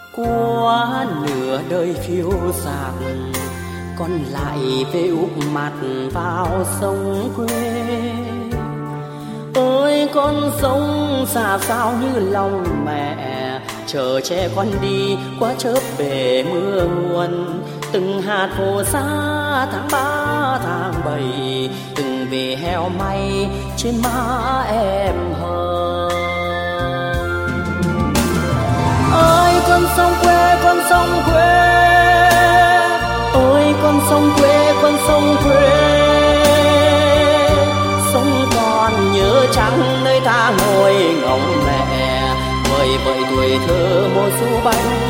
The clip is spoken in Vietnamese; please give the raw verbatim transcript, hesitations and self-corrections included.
Qua nửa đời phiêu dạt, con lại về úp mặt vào sông quê. Ôi con sông xa sao như lòng mẹ, chờ che con đi qua chớp bể mưa nguồn. Từng hạt phù sa tháng ba tháng bảy, từng về heo may trên má em hờn. Ôi con sông quê, con sông quê, ôi con sông quê, con sông quê. Sông còn nhớ chăng nơi ta ngồi ngóng mẹ, vời vợi tuổi thơ mùa du bánh